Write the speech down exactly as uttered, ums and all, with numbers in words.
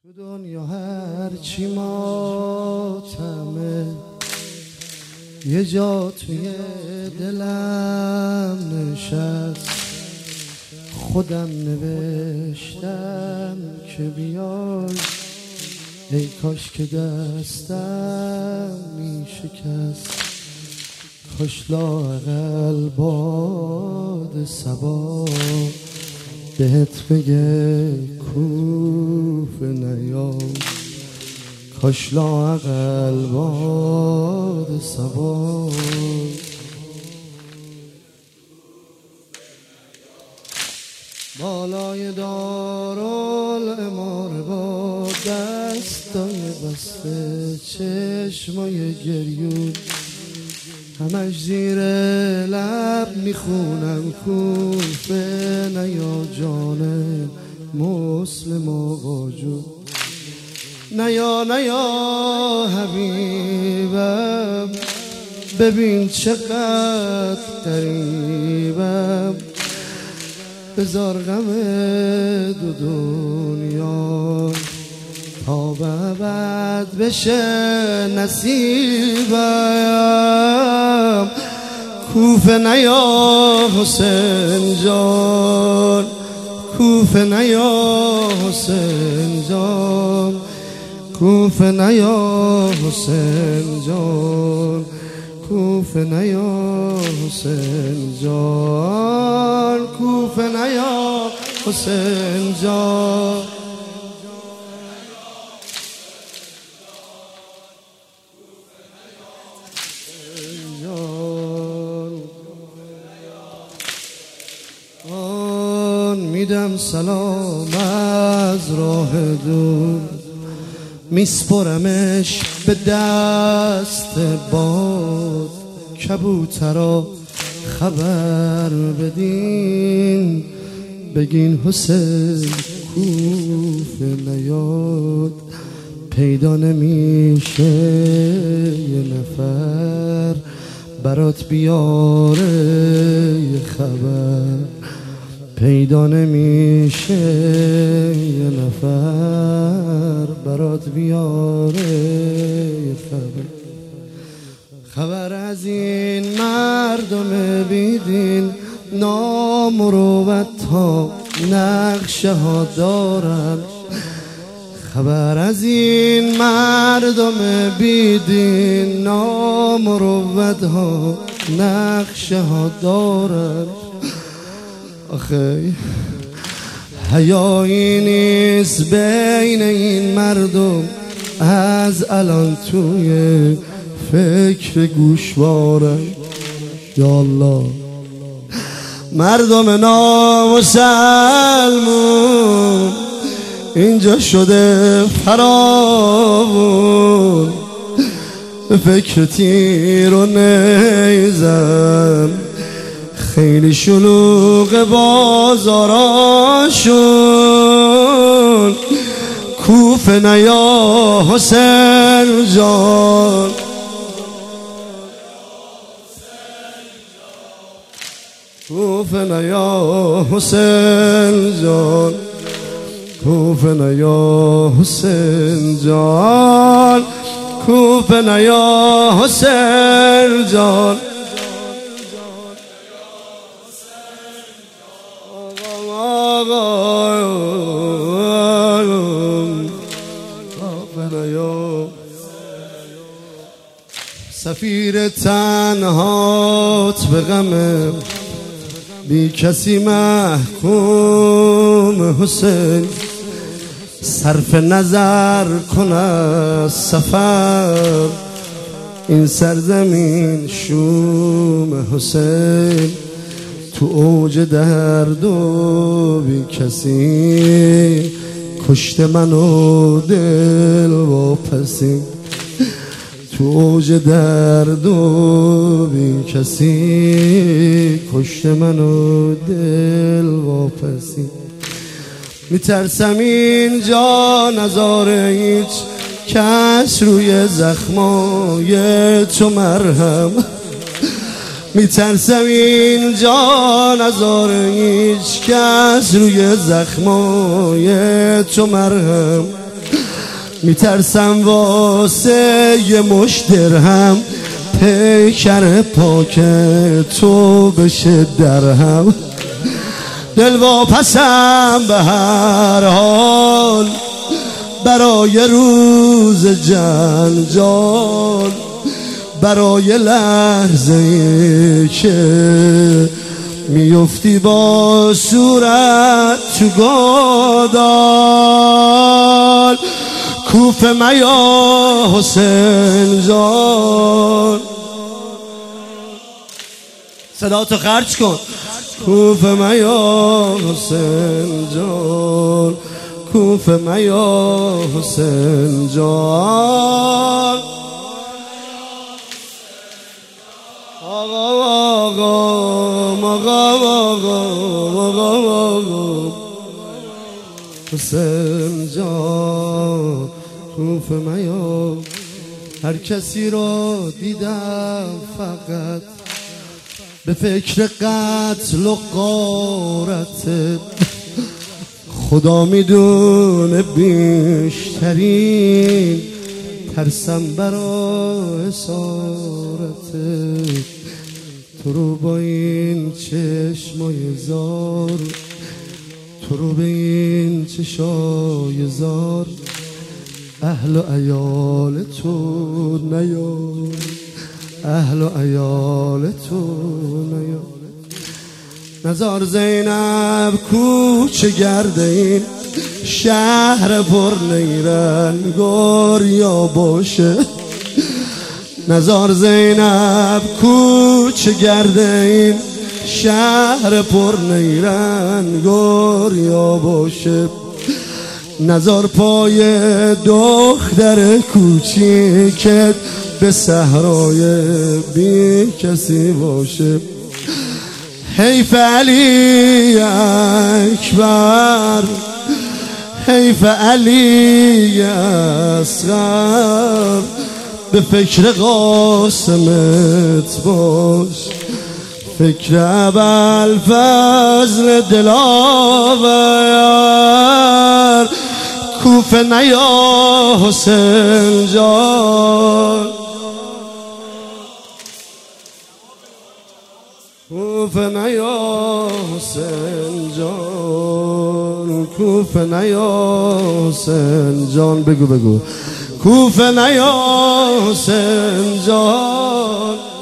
تو دنیا هر چی ماتمه یه جا توی دلم نشست، خودم نوشتم که بیای، ای کاش که دستم می شکست، کاش لااقل باد صبا بهت بگه کوفه نیا، کاش لااقل باد صبا بالای دارالعماره با دستای بسته، چشمای گریون همش زیر لب میخونم کوفه نیا جان مسلم آقا جون، نیا نیا حبیبم، ببین چقدر قریبم، بذار غم دو دنیا تا به بعد بشه نصیبم. کوفه نیا حسین جان، کوفه نیا حسین جان، کوفه نیا حسین جان، کوفه نیا حسین جان، کوفه نیا حسین جان. میدم سلام از راه دور، میسپرمش به دست باد، کبوترا خبر بدین، بگین حسین کوفه نیاد، پیدا نمیشه یه نفر برات بیاره یه خبر، پیدا نمیشه یه نفر برات بیاره یه خبر. خبر از این مردم بیدین، نامروت ها نقشه ها دارن، خبر از این مردم بیدین، نامروت ها نقشه ها دارن. آخه حیایی نیست بین این مردم، از الان توی فکر گوشوارم. یا الله مردم نامسلمون اینجا شده فراوون، به فکر تیر و نیزم خیلی شلوغ بازاراشون. کوفه نیا حسین جان، کوفه نیا حسین جان، کوفه نیا حسین جان، کوفه نیا حسین جان. سفیر تنهات به غم بی کسی محکوم، حسین صرف نظر کن از سفر این سرزمین شوم، حسین تو اوج درد و بی کسی کشت منو دل واپسی، تو اوج درد و بی کسی کشت منو دل واپسی. میترسم اینجا نذاره هیچ کس روی زخمای تو مرهم، میترسم اینجا نذاره هیچ کس روی زخمای تو مرهم. میترسم واسه یه مش درهم پیکر پاک تو بشه درهم. دل واپسم به هر حال برای روز جنجال، برای لحظه ای که میفتی با صورت تو گودال. کوفه میا حسین جان، صداتو خرج کن. کوفه میا حسین جان، کوفه میا حسین جان. آقا آقا آقا آقا آقا حسین جان، کوفه میا. هر کسی رو دیدم فقط به فکر قتل و غارت، خدا میدونه بیشترین ترسم برا اسارت. تو رو با این چشمای زار، تو رو به این چشای زار، اهل و عیال تو نیار، اهل و عیال تو نیار. نزار زینب کوچه گرده این شهر پر نیرن گوریا باشه. نزار زینب کوچه گرده این شهر پر نیرن گوریا باشه. نزار پای دختر کوچیکت به صحرای بی کسی باشه. حیف علی اکبر، حیف علی اصغر، به فکر قاسمت باش، فکر ابوالفضل دلاور. کوفه نیا حسین جان، کوفه نیا حسین جان، کوفه نیا حسین جان. بگو بگو کوفه نیا حسین جان.